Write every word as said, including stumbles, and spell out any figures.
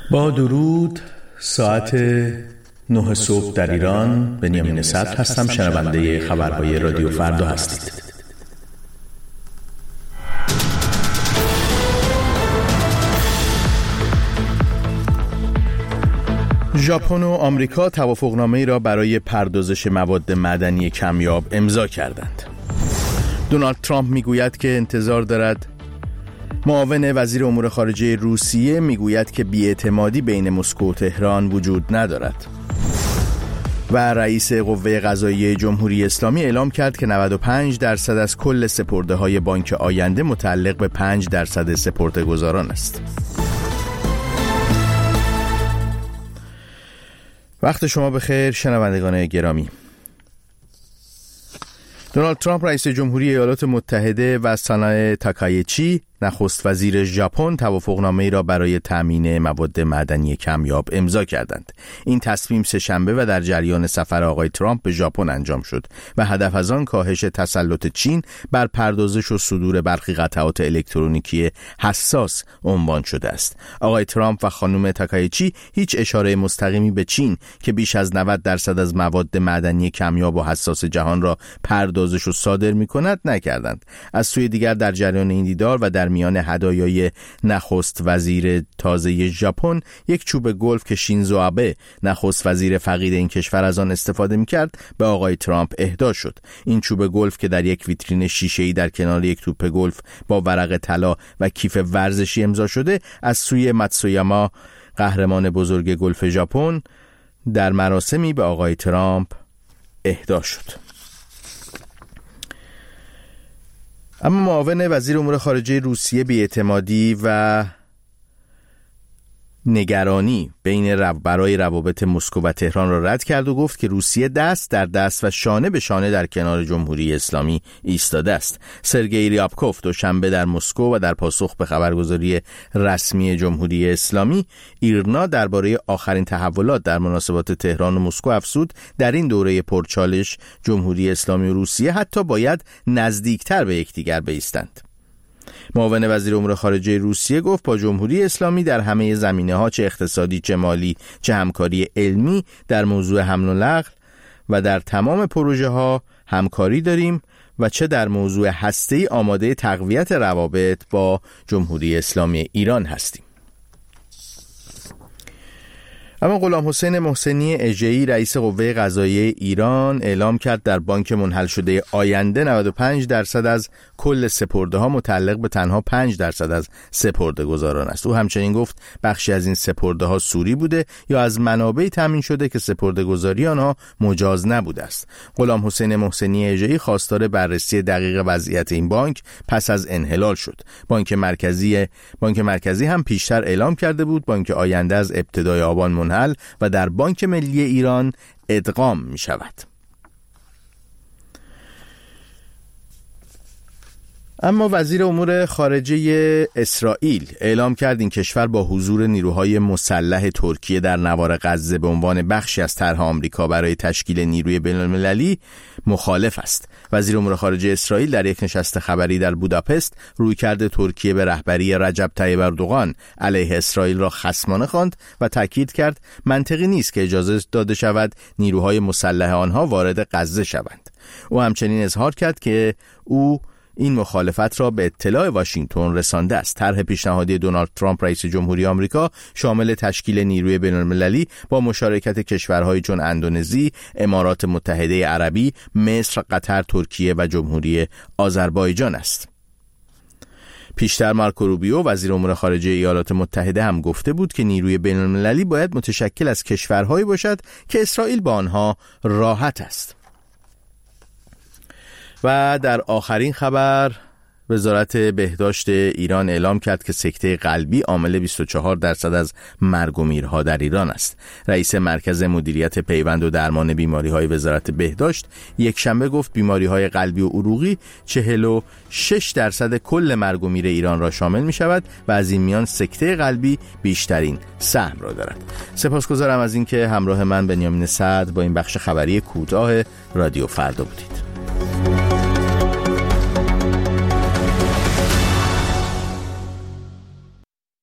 با درود، ساعت نه صبح در ایران. بنیامین صدر هستم، شنونده خبرهای رادیو فردا هستید. ژاپن و آمریکا توافقنامه‌ای را برای پردازش مواد معدنی کمیاب امضا کردند. دونالد ترامپ میگوید که انتظار دارد معاون وزیر امور خارجه روسیه میگوید که بی‌اعتمادی بین مسکو و تهران وجود ندارد. و رئیس قوه قضاییه جمهوری اسلامی اعلام کرد که نود و پنج درصد از کل سپرده‌های بانک آینده متعلق به پنج درصد سپرده‌گزاران است. وقت شما بخیر شنوندگان گرامی. دونالد ترامپ رئیس جمهوری ایالات متحده و سانای تاکایچی نخست وزیر ژاپن توافقنامه‌ای را برای تامین مواد معدنی کمیاب امضا کردند. این تصمیم سه شنبه و در جریان سفر آقای ترامپ به ژاپن انجام شد و هدف از آن کاهش تسلط چین بر پردازش و صدور برخی قطعات الکترونیکی حساس عنوان شده است. آقای ترامپ و خانم تاکایچی هیچ اشاره مستقیمی به چین که بیش از نود درصد از مواد معدنی کمیاب و حساس جهان را پردازش و صادر می‌کند نکردند. از سوی دیگر در جریان این دیدار و در میان هدایای نخست وزیر تازه ژاپن یک چوب گلف که شینزو آبه نخست وزیر فقید این کشور از آن استفاده می‌کرد به آقای ترامپ اهدا شد. این چوب گلف که در یک ویترین شیشه‌ای در کنار یک توپ گلف با ورق طلا و کیف ورزشی امضا شده از سوی ماتسویاما قهرمان بزرگ گلف ژاپن در مراسمی به آقای ترامپ اهدا شد. اما معاون وزیر امور خارجه روسیه بی‌اعتمادی و نگرانی بین رو برای روابط مسکو و تهران را رد کرد و گفت که روسیه دست در دست و شانه به شانه در کنار جمهوری اسلامی ایستاده است. سرگئی ریابکوف دوشنبه در مسکو و در پاسخ به خبرگزاری رسمی جمهوری اسلامی ایرنا درباره آخرین تحولات در مناسبات تهران و مسکو افزود در این دوره پرچالش جمهوری اسلامی و روسیه حتی باید نزدیکتر به یکدیگر بایستند. معاون وزیر امور خارجه روسیه گفت با جمهوری اسلامی در همه زمینه‌ها چه اقتصادی چه مالی چه همکاری علمی در موضوع حمل و نقل و در تمام پروژه‌ها همکاری داریم و چه در موضوع هسته‌ای آماده تقویت روابط با جمهوری اسلامی ایران هستیم. اما غلام حسین محسنی اژه‌ای رئیس قوه قضاییه ایران اعلام کرد در بانک منحل شده آینده نود و پنج درصد از کل سپرده‌ها متعلق به تنها پنج درصد از سپرده‌گزاران است. او همچنین گفت بخشی از این سپرده‌ها سوری بوده یا از منابعی تامین شده که سپرده‌گذاری آنها مجاز نبوده است. غلام حسین محسنی اژه‌ای خواستار بررسی دقیق وضعیت این بانک پس از انحلال شد. بانک مرکزی بانک مرکزی هم پیشتر اعلام کرده بود بانک آینده از ابتدای آبان منحل و در بانک ملی ایران ادغام می شود. اما وزیر امور خارجه اسرائیل اعلام کرد این کشور با حضور نیروهای مسلح ترکیه در نوار غزه به عنوان بخشی از طرح آمریکا برای تشکیل نیروی بین‌المللی مخالف است. وزیر امور خارجه اسرائیل در یک نشست خبری در بوداپست رویکرد ترکیه به رهبری رجب طیب اردوغان علیه اسرائیل را خصمانه خواند و تاکید کرد منطقی نیست که اجازه داده شود نیروهای مسلح آنها وارد غزه شوند. او همچنین اظهار کرد که او این مخالفت را به اطلاع واشنگتن رسانده است. طرح پیشنهادی دونالد ترامپ رئیس جمهوری آمریکا شامل تشکیل نیروی بین‌المللی با مشارکت کشورهای چون اندونزی، امارات متحده عربی، مصر، قطر، ترکیه و جمهوری آذربایجان است. پیشتر مارکو روبیو وزیر امور خارجه ایالات متحده هم گفته بود که نیروی بین‌المللی باید متشکل از کشورهایی باشد که اسرائیل با آنها راحت است. و در آخرین خبر وزارت بهداشت ایران اعلام کرد که سکته قلبی عامل بیست و چهار درصد از مرگ و میرها در ایران است. رئیس مرکز مدیریت پیوند و درمان بیماری‌های وزارت بهداشت یک شنبه گفت بیماری‌های قلبی و عروقی چهل و شش درصد کل مرگ و میر ایران را شامل می‌شود و از این میان سکته قلبی بیشترین سهم را دارد. سپاسگزارم از اینکه همراه من بنیامین صدر با این بخش خبری کوتاه رادیو فردا بودید.